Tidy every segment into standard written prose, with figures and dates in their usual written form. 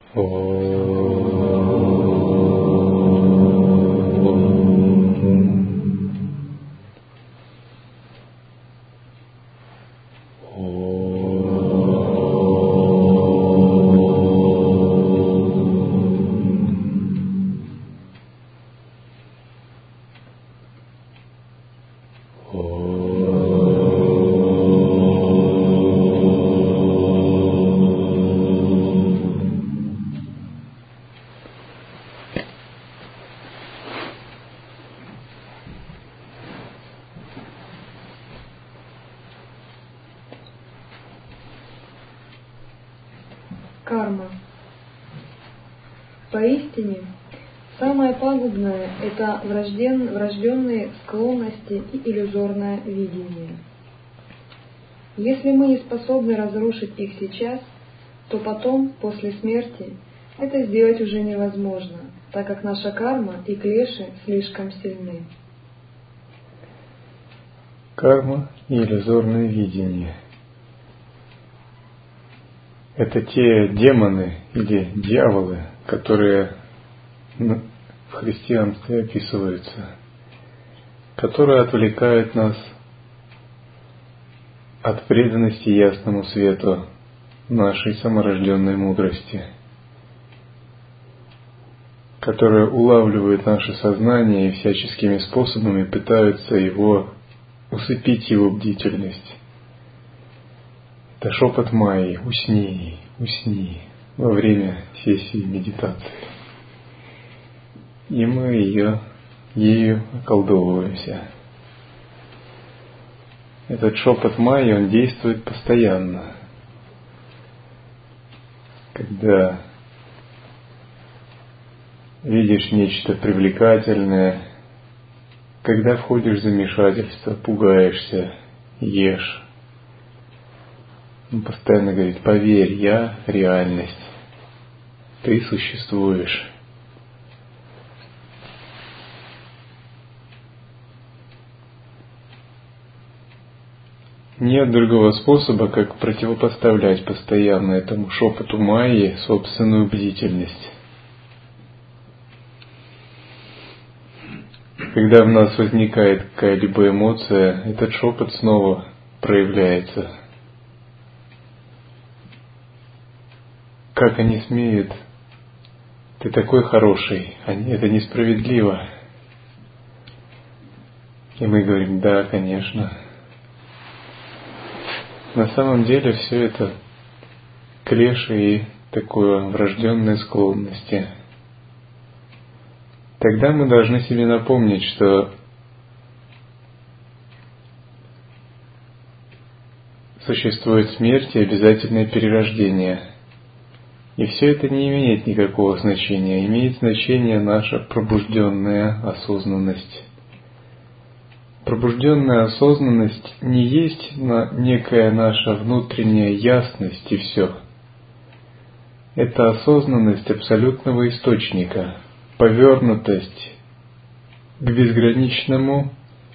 Карма. Поистине, самое пагубное – это врожденные склонности и иллюзорное видение. Если мы не способны разрушить их сейчас, то потом, после смерти, это сделать уже невозможно, так как наша карма и клеши слишком сильны. Карма и иллюзорное видение – это те демоны или дьяволы, которые в христианстве описываются, которые отвлекают нас от преданности ясному свету нашей саморожденной мудрости, которые улавливают наше сознание и всяческими способами пытаются усыпить его бдительность. Это шепот Майи: усни, усни во время сессии медитации. И мы ею околдовываемся. Этот шепот Майи, он действует постоянно. Когда видишь нечто привлекательное, когда входишь в замешательство, пугаешься, ешь. Он постоянно говорит: поверь, я реальность, ты существуешь. Нет другого способа, как противопоставлять постоянно этому шепоту Майи собственную бдительность. Когда в нас возникает какая-либо эмоция, этот шепот снова проявляется. Как они смеют? Ты такой хороший, это несправедливо. И мы говорим: да, конечно. На самом деле все это клеши и такое врожденные склонности. Тогда мы должны себе напомнить, что существует смерть и обязательное перерождение. И все это не имеет никакого значения. Имеет значение наша пробужденная осознанность. Пробужденная осознанность не есть некая наша внутренняя ясность и все. Это осознанность абсолютного источника, повернутость к безграничному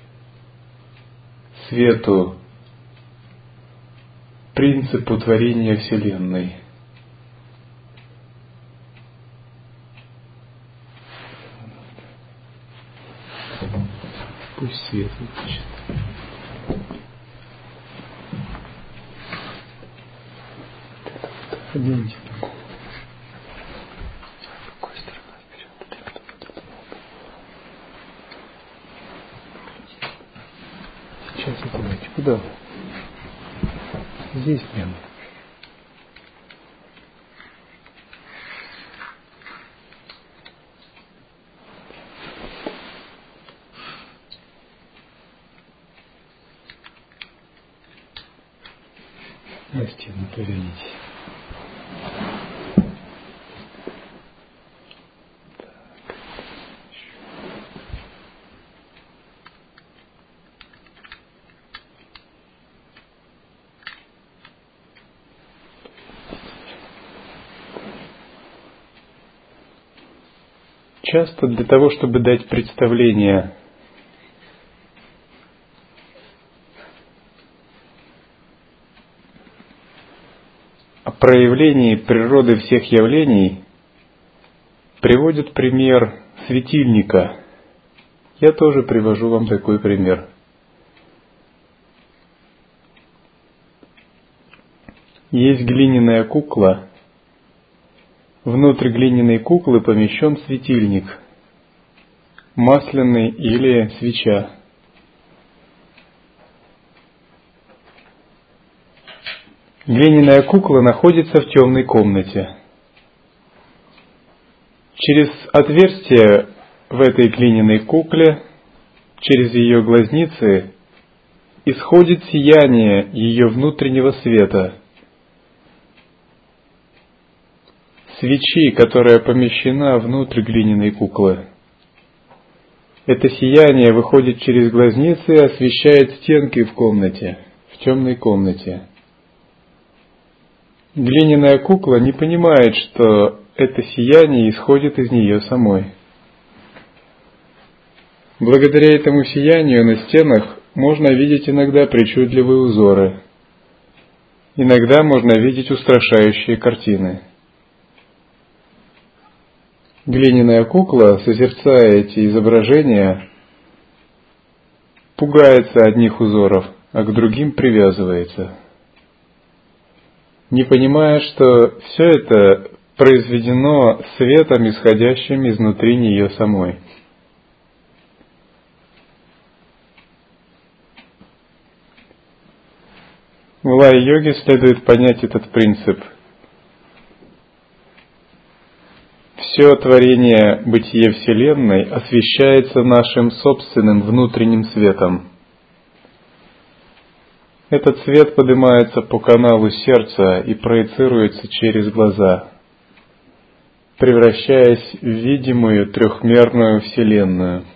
свету, принципу творения Вселенной. Пусть свет выключит. Оденьте ногу. Какой сторона вперед? Сейчас аккуратнее. Куда? Здесь прямо. На стену повернитесь. Часто для того, чтобы дать представление о проявлении природы всех явлений, приводят пример светильника. Я тоже привожу вам такой пример. Есть глиняная кукла. Внутрь глиняной куклы помещен светильник, масляный или свеча. Глиняная кукла находится в темной комнате. Через отверстие в этой глиняной кукле, через ее глазницы, исходит сияние ее внутреннего света. Свечи, которая помещена внутрь глиняной куклы. Это сияние выходит через глазницы и освещает стенки в комнате, в темной комнате. Глиняная кукла не понимает, что это сияние исходит из нее самой. Благодаря этому сиянию на стенах можно видеть иногда причудливые узоры. Иногда можно видеть устрашающие картины. Глиняная кукла, созерцая эти изображения, пугается одних узоров, а к другим привязывается, не понимая, что все это произведено светом, исходящим изнутри нее самой. В лай-йоге следует понять этот принцип. Все творение бытие Вселенной освещается нашим собственным внутренним светом. Этот свет поднимается по каналу сердца и проецируется через глаза, превращаясь в видимую трехмерную Вселенную.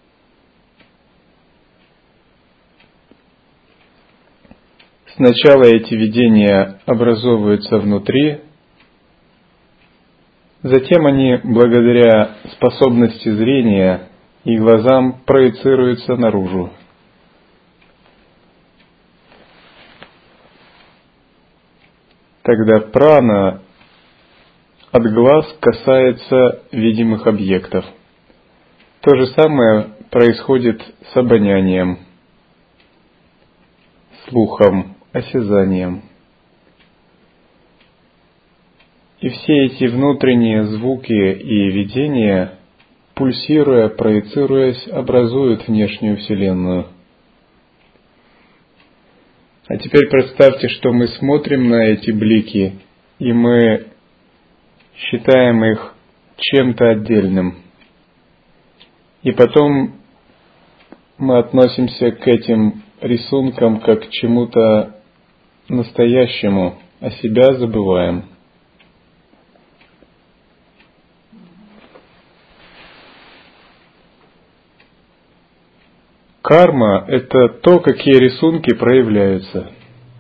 Сначала эти видения образовываются внутри, затем они, благодаря способности зрения и глазам, проецируются наружу. Тогда прана от глаз касается видимых объектов. То же самое происходит с обонянием, слухом, осязанием. И все эти внутренние звуки и видения, пульсируя, проецируясь, образуют внешнюю Вселенную. А теперь представьте, что мы смотрим на эти блики, и мы считаем их чем-то отдельным. И потом мы относимся к этим рисункам как к чему-то настоящему, а себя забываем. Карма – это то, какие рисунки проявляются.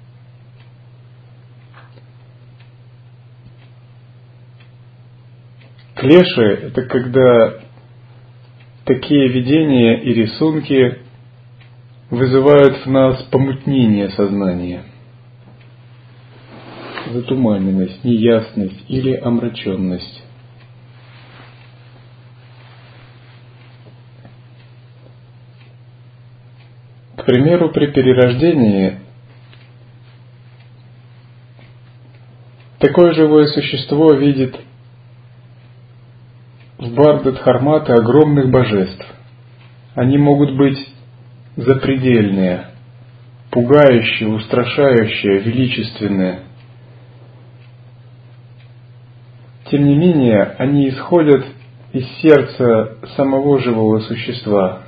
Клеши – это когда такие видения и рисунки вызывают в нас помутнение сознания, затуманенность, неясность или омраченность. К примеру, при перерождении такое живое существо видит в Бардха-Дхармата огромных божеств. Они могут быть запредельные, пугающие, устрашающие, величественные. Тем не менее, они исходят из сердца самого живого существа.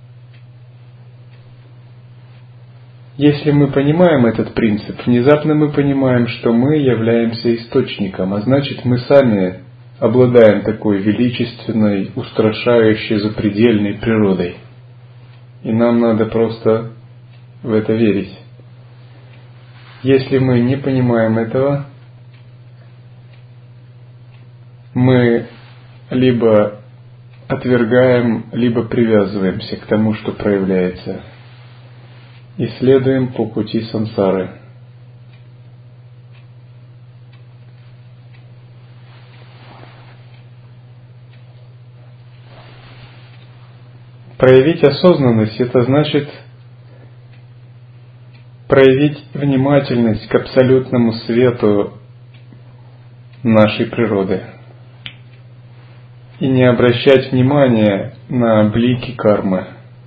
Если мы понимаем этот принцип, внезапно мы понимаем, что мы являемся источником, а значит, мы сами обладаем такой величественной, устрашающей, запредельной природой. И нам надо просто в это верить. Если мы не понимаем этого, мы либо отвергаем, либо привязываемся к тому, что проявляется, и следуем по пути сансары. Проявить осознанность – это значит проявить внимательность к абсолютному свету нашей природы и не обращать внимания на блики кармы.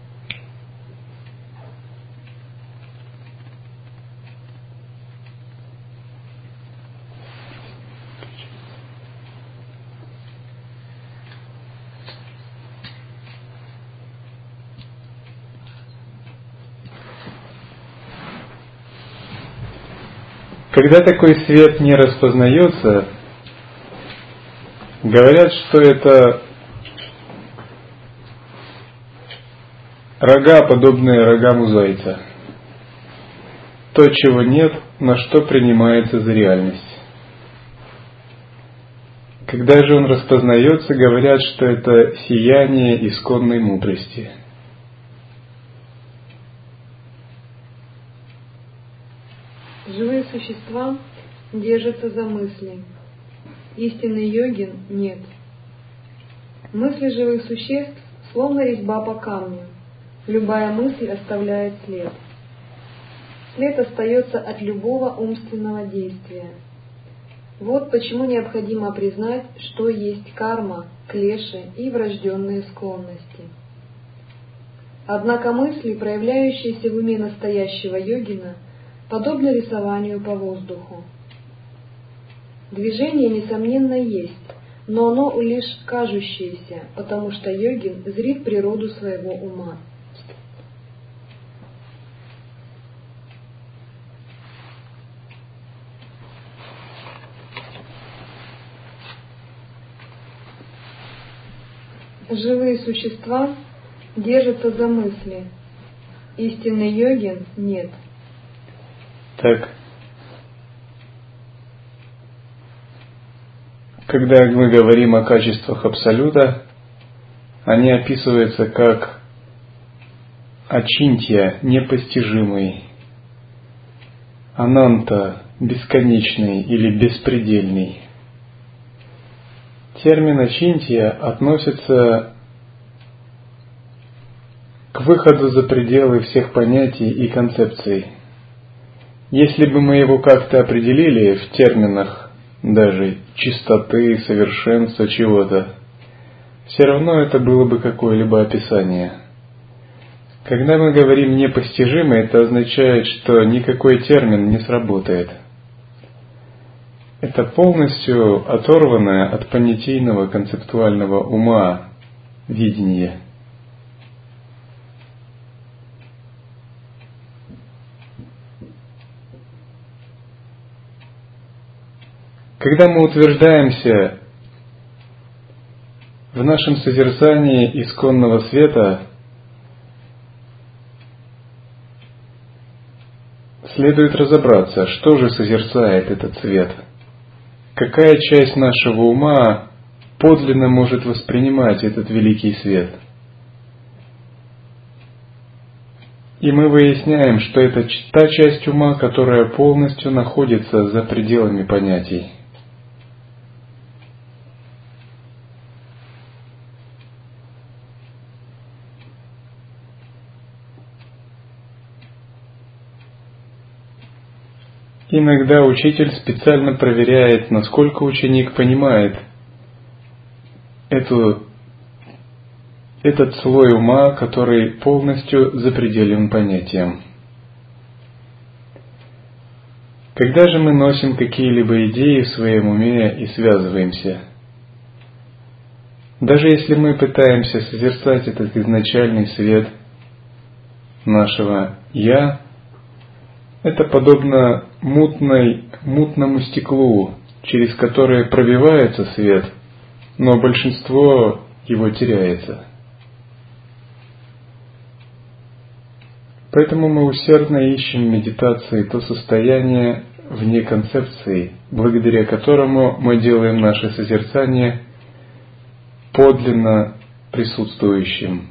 Когда такой свет не распознается, говорят, что это рога, подобные рогам у зайца. То, чего нет, но что принимается за реальность. Когда же он распознается, говорят, что это сияние исконной мудрости. Живые существа держатся за мысли. Истинный йогин нет. Мысли живых существ словно резьба по камню. Любая мысль оставляет след. След остается от любого умственного действия. Вот почему необходимо признать, что есть карма, клеши и врожденные склонности. Однако мысли, проявляющиеся в уме настоящего йогина, подобно рисованию по воздуху. Движение, несомненно, есть, но оно лишь кажущееся, потому что йогин зрит природу своего ума. Живые существа держатся за мысли. Истинный йогин нет. Так, когда мы говорим о качествах Абсолюта, они описываются как ачинтья, непостижимый, ананта, бесконечный или беспредельный. Термин ачинтья относится к выходу за пределы всех понятий и концепций. Если бы мы его как-то определили в терминах даже чистоты, совершенства чего-то, все равно это было бы какое-либо описание. Когда мы говорим «непостижимо», это означает, что никакой термин не сработает. Это полностью оторванное от понятийного концептуального ума видение. Когда мы утверждаемся в нашем созерцании исконного света, следует разобраться, что же созерцает этот свет. Какая часть нашего ума подлинно может воспринимать этот великий свет? И мы выясняем, что это та часть ума, которая полностью находится за пределами понятий. Иногда учитель специально проверяет, насколько ученик понимает этот слой ума, который полностью запределен понятиям. Когда же мы носим какие-либо идеи в своем уме и связываемся, даже если мы пытаемся созерцать этот изначальный свет нашего «Я», это подобно мутному стеклу, через которое пробивается свет, но большинство его теряется. Поэтому мы усердно ищем в медитации то состояние вне концепции, благодаря которому мы делаем наше созерцание подлинно присутствующим.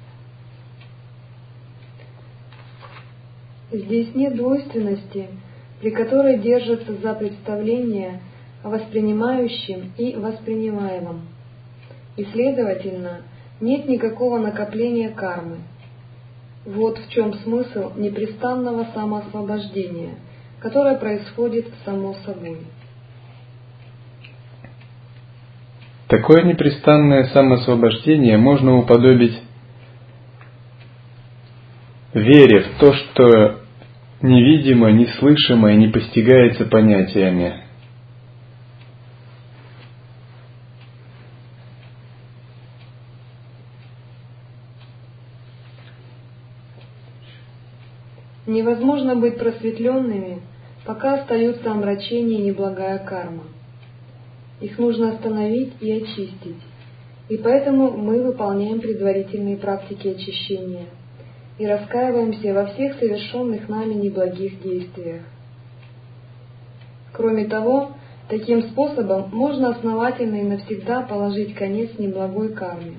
Здесь нет двойственности, при которой держатся за представление о воспринимающем и воспринимаемом. И, следовательно, нет никакого накопления кармы. Вот в чем смысл непрестанного самоосвобождения, которое происходит само собой. Такое непрестанное самоосвобождение можно уподобить вере в то, что невидимо, неслышимо и не постигается понятиями. Невозможно быть просветленными, пока остаются омрачения и неблагая карма. Их нужно остановить и очистить, и поэтому мы выполняем предварительные практики очищения и раскаиваемся во всех совершенных нами неблагих действиях. Кроме того, таким способом можно основательно и навсегда положить конец неблагой карме.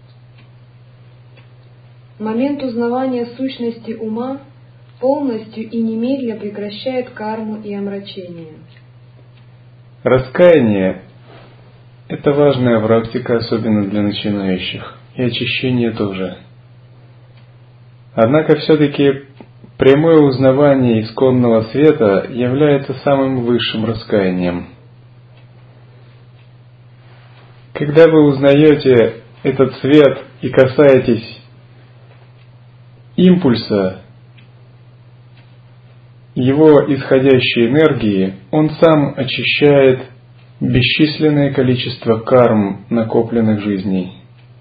Момент узнавания сущности ума полностью и немедля прекращает карму и омрачение. Раскаяние – это важная практика, особенно для начинающих, и очищение тоже. Однако все-таки прямое узнавание исконного света является самым высшим раскаянием. Когда вы узнаете этот свет и касаетесь импульса, его исходящей энергии, он сам очищает бесчисленное количество карм накопленных жизней.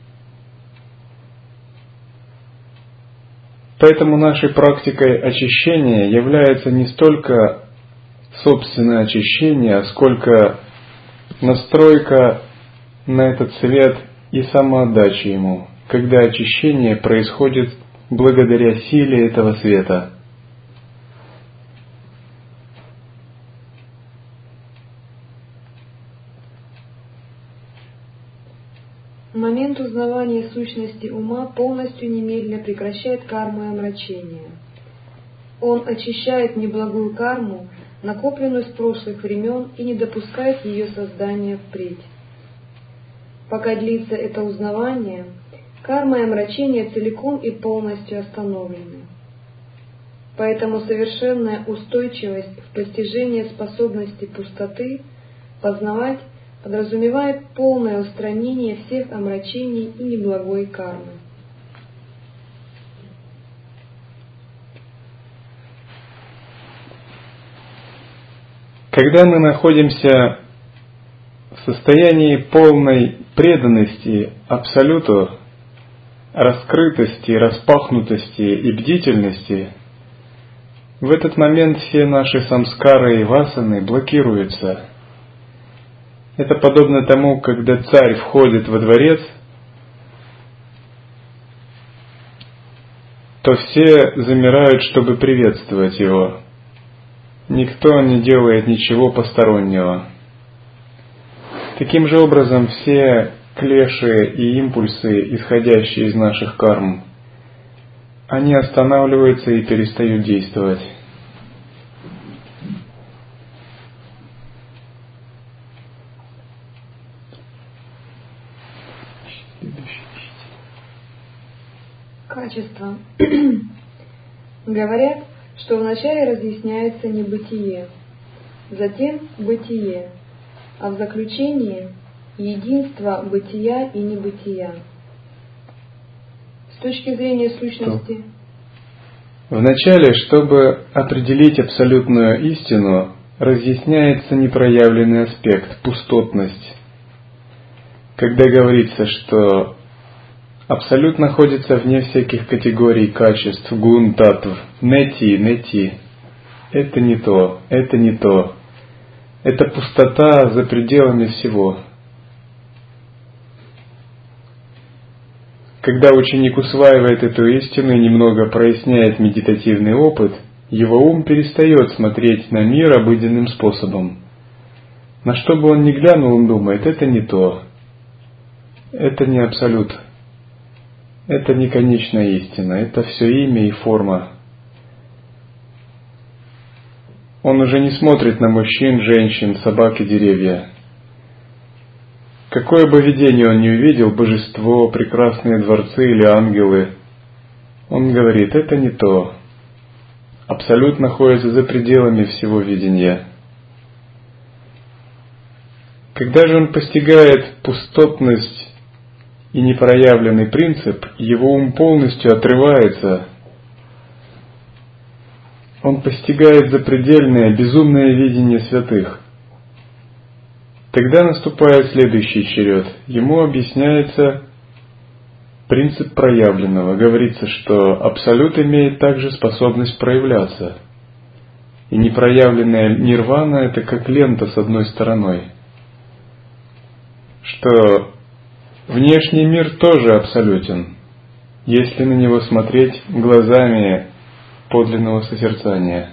Поэтому нашей практикой очищения является не столько собственное очищение, сколько настройка на этот свет и самоотдача ему, когда очищение происходит благодаря силе этого света. Момент узнавания сущности ума полностью немедля прекращает карму и омрачение. Он очищает неблагую карму, накопленную с прошлых времен, и не допускает ее создания впредь. Пока длится это узнавание, карма и омрачение целиком и полностью остановлены. Поэтому совершенная устойчивость в постижении способности пустоты познавать подразумевает полное устранение всех омрачений и неблагой кармы. Когда мы находимся в состоянии полной преданности Абсолюту, раскрытости, распахнутости и бдительности, в этот момент все наши самскары и васаны блокируются. Это подобно тому, когда царь входит во дворец, то все замирают, чтобы приветствовать его. Никто не делает ничего постороннего. Таким же образом, все клеши и импульсы, исходящие из наших карм, они останавливаются и перестают действовать. Качество. Говорят, что вначале разъясняется небытие, затем бытие, а в заключении единство бытия и небытия. С точки зрения сущности. Вначале, чтобы определить абсолютную истину, разъясняется непроявленный аспект, пустотность. Когда говорится, что Абсолют находится вне всяких категорий качеств, гун, татв, нети. Это не то, это не то. Это пустота за пределами всего. Когда ученик усваивает эту истину и немного проясняет медитативный опыт, его ум перестает смотреть на мир обыденным способом. На что бы он ни глянул, он думает, это не то. Это не абсолют. Это не конечная истина, это все имя и форма. Он уже не смотрит на мужчин, женщин, собак и деревья. Какое бы видение он ни увидел, божество, прекрасные дворцы или ангелы, он говорит, это не то. Абсолют находится за пределами всего видения. Когда же он постигает пустотность и непроявленный принцип, его ум полностью отрывается. Он постигает запредельное, безумное видение святых. Тогда наступает следующий черед. Ему объясняется принцип проявленного. Говорится, что Абсолют имеет также способность проявляться. И непроявленная нирвана – это как лента с одной стороной. Что внешний мир тоже абсолютен, если на него смотреть глазами подлинного созерцания.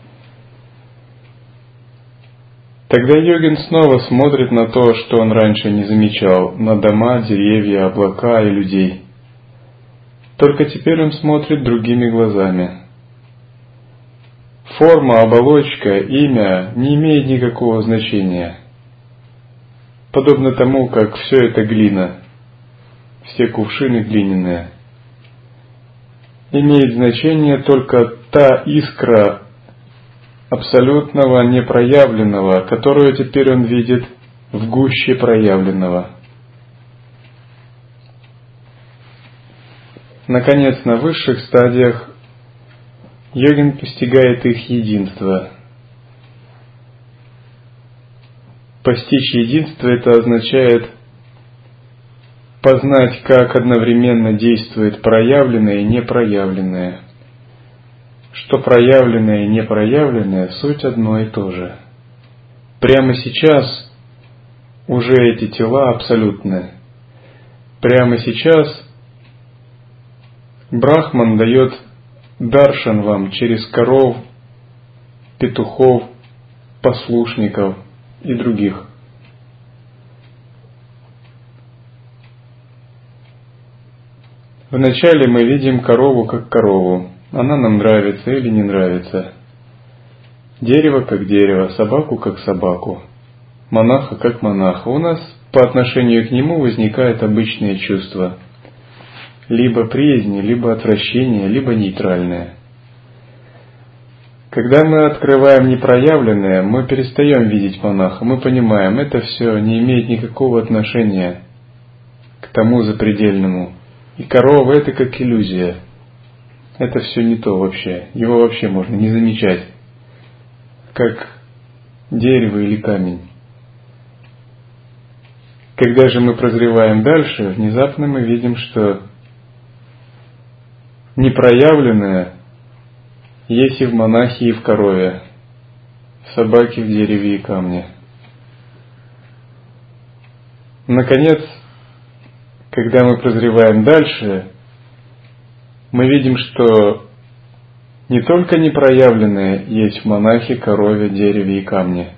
Тогда йогин снова смотрит на то, что он раньше не замечал, на дома, деревья, облака и людей. Только теперь он смотрит другими глазами. Форма, оболочка, имя не имеет никакого значения. Подобно тому, как все это глина, все кувшины глиняные. Имеет значение только та искра абсолютного непроявленного, которую теперь он видит в гуще проявленного. Наконец, на высших стадиях йогин постигает их единство. Постичь единство – это означает познать, как одновременно действует проявленное и непроявленное. Что проявленное и непроявленное – суть одно и то же. Прямо сейчас уже эти тела абсолютны. Прямо сейчас Брахман дает даршан вам через коров, петухов, послушников и других. Вначале мы видим корову как корову. Она нам нравится или не нравится. Дерево как дерево, собаку как собаку, монаха как монаха. У нас по отношению к нему возникает обычные чувства. Либо приязнь, либо отвращение, либо нейтральное. Когда мы открываем непроявленное, мы перестаем видеть монаха. Мы понимаем, это все не имеет никакого отношения к тому запредельному. И корова – это как иллюзия. Это все не то вообще. Его вообще можно не замечать. Как дерево или камень. Когда же мы прозреваем дальше, внезапно мы видим, что непроявленное есть и в монахе, и в корове, в собаке, в дереве и камне. Наконец, когда мы прозреваем дальше, мы видим, что не только непроявленное есть в монахе, корове, дереве и камне,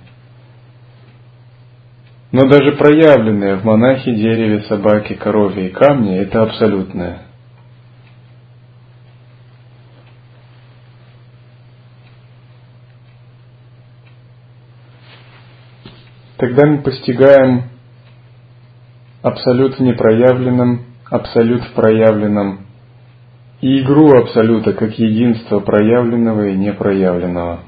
но даже проявленное в монахе, дереве, собаке, корове и камне – это абсолютное. Тогда мы постигаем абсолют в непроявленном, абсолют в проявленном и игру абсолюта как единство проявленного и непроявленного.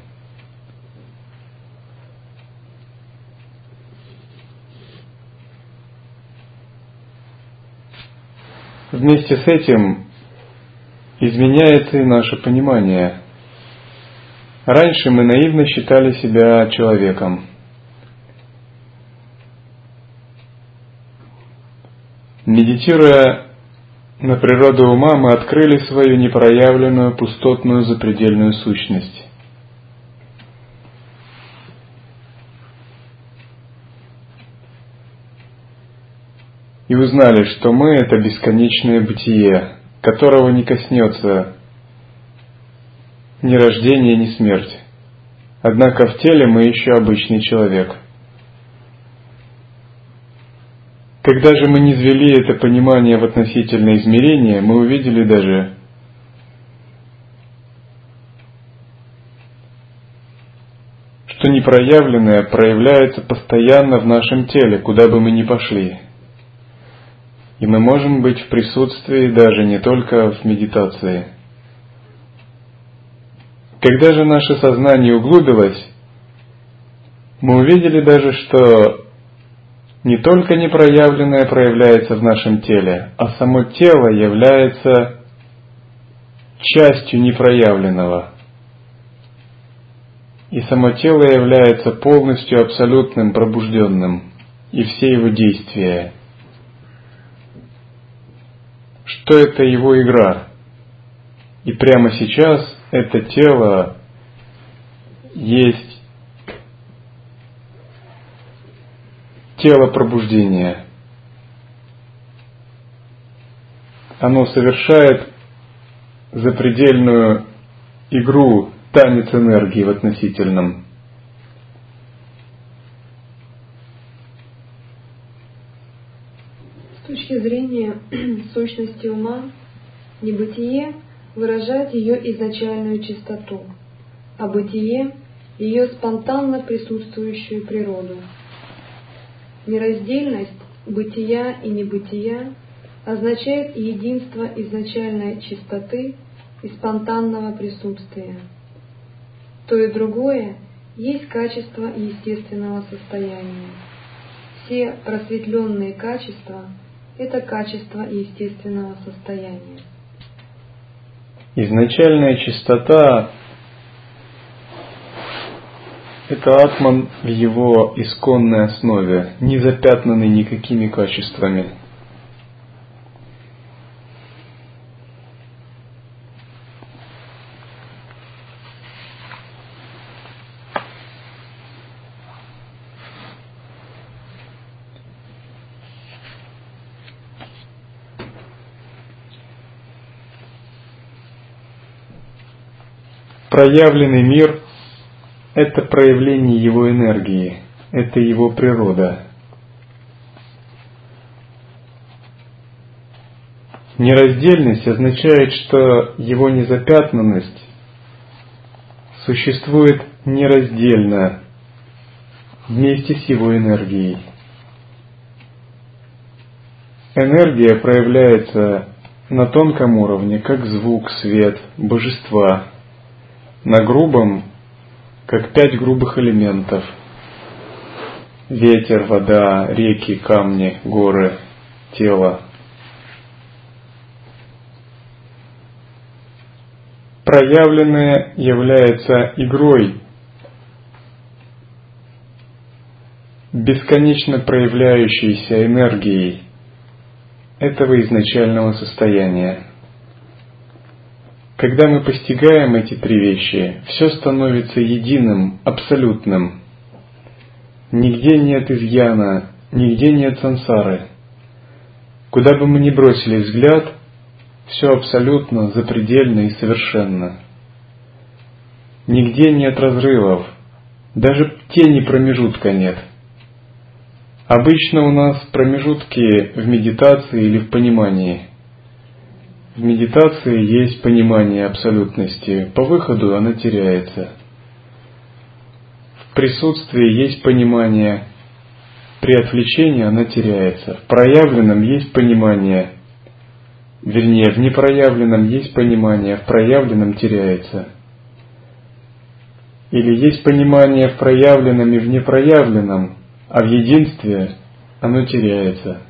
Вместе с этим изменяется и наше понимание. Раньше мы наивно считали себя человеком. Медитируя на природу ума, мы открыли свою непроявленную, пустотную, запредельную сущность. И узнали, что мы – это бесконечное бытие, которого не коснется ни рождение, ни смерть. Однако в теле мы еще обычный человек. Когда же мы низвели это понимание в относительное измерение, мы увидели даже, что непроявленное проявляется постоянно в нашем теле, куда бы мы ни пошли. И мы можем быть в присутствии даже не только в медитации. Когда же наше сознание углубилось, мы увидели даже, что не только непроявленное проявляется в нашем теле, а само тело является частью непроявленного. И само тело является полностью абсолютным пробужденным, и все его действия. Что это его игра. И прямо сейчас это тело есть тело пробуждения. Оно совершает запредельную игру, танец энергии в относительном. С точки зрения сущности ума, небытие выражает ее изначальную чистоту, а бытие — ее спонтанно присутствующую природу. Нераздельность бытия и небытия означает единство изначальной чистоты и спонтанного присутствия. То и другое есть качество естественного состояния. Все просветленные качества — это качество естественного состояния. Изначальная чистота — это атман в его исконной основе, не запятнанный никакими качествами. Проявленный мир — это проявление его энергии, это его природа. Нераздельность означает, что его незапятнанность существует нераздельно вместе с его энергией. Энергия проявляется на тонком уровне, как звук, свет, божества. На грубом, как 5 грубых элементов: ветер, вода, реки, камни, горы, тело. Проявленное является игрой бесконечно проявляющейся энергией этого изначального состояния. Когда мы постигаем эти три вещи, все становится единым, абсолютным. Нигде нет изъяна, нигде нет сансары. Куда бы мы ни бросили взгляд, все абсолютно, запредельно и совершенно. Нигде нет разрывов, даже тени промежутка нет. Обычно у нас промежутки в медитации или в понимании. В медитации есть понимание абсолютности, по выходу она теряется. В присутствии есть понимание, при отвлечении она теряется. В проявленном есть понимание, вернее, в непроявленном есть понимание, в проявленном теряется. Или есть понимание в проявленном и в непроявленном, а в единстве оно теряется.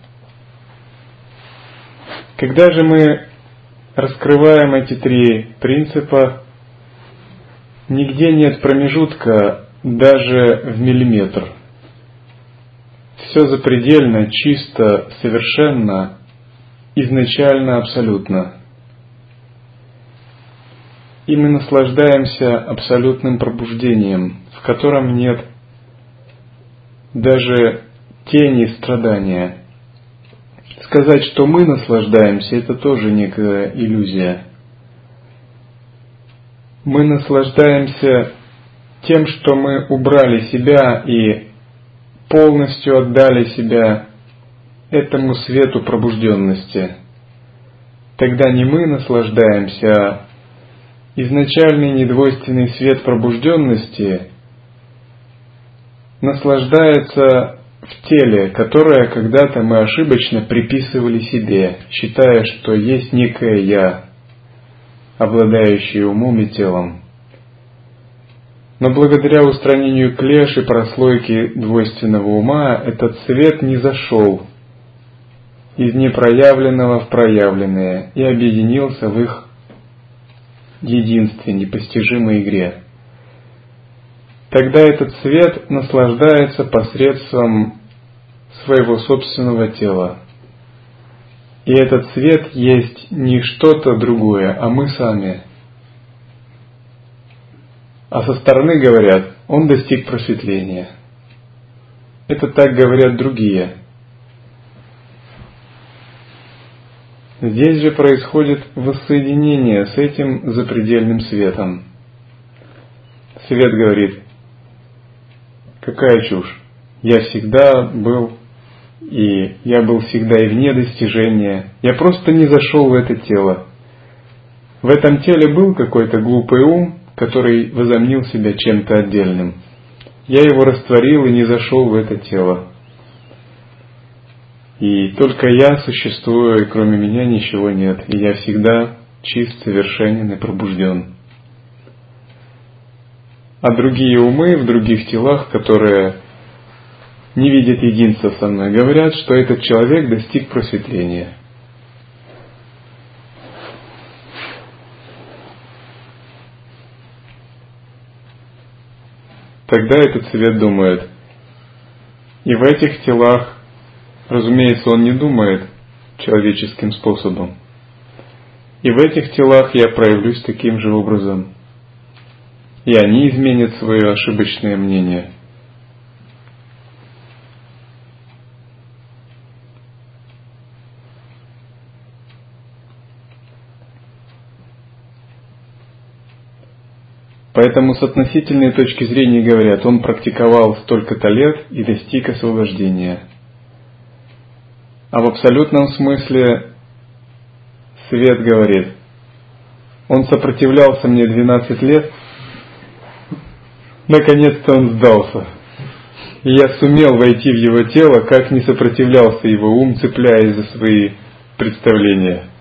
Когда же мы раскрываем эти три принципа, нигде нет промежутка даже в миллиметр. Все запредельно, чисто, совершенно, изначально, абсолютно. И мы наслаждаемся абсолютным пробуждением, в котором нет даже тени страдания. Сказать, что мы наслаждаемся, это тоже некая иллюзия. Мы наслаждаемся тем, что мы убрали себя и полностью отдали себя этому свету пробужденности. Тогда не мы наслаждаемся, а изначальный недвойственный свет пробужденности наслаждается в теле, которое когда-то мы ошибочно приписывали себе, считая, что есть некое «я», обладающее умом и телом. Но благодаря устранению клеш и прослойки двойственного ума этот свет не зашел из непроявленного в проявленное и объединился в их единстве, непостижимой игре. Тогда этот свет наслаждается посредством своего собственного тела. И этот свет есть не что-то другое, а мы сами. А со стороны говорят, он достиг просветления. Это так говорят другие. Здесь же происходит воссоединение с этим запредельным светом. Свет говорит, какая чушь, я всегда был, и я был всегда и вне достижения, я просто не зашел в это тело. В этом теле был какой-то глупый ум, который возомнил себя чем-то отдельным. Я его растворил и не зашел в это тело. И только я существую, и кроме меня ничего нет, и я всегда чист, совершенен и пробужден. А другие умы в других телах, которые не видят единства со мной, говорят, что этот человек достиг просветления. Тогда этот свет думает, и в этих телах, разумеется, он не думает человеческим способом, и в этих телах я проявлюсь таким же образом, и они изменят свое ошибочное мнение. Поэтому с относительной точки зрения говорят, он практиковал столько-то лет и достиг освобождения. А в абсолютном смысле свет говорит, он сопротивлялся мне 12 лет, наконец-то он сдался. И я сумел войти в его тело, как не сопротивлялся его ум, цепляясь за свои представления.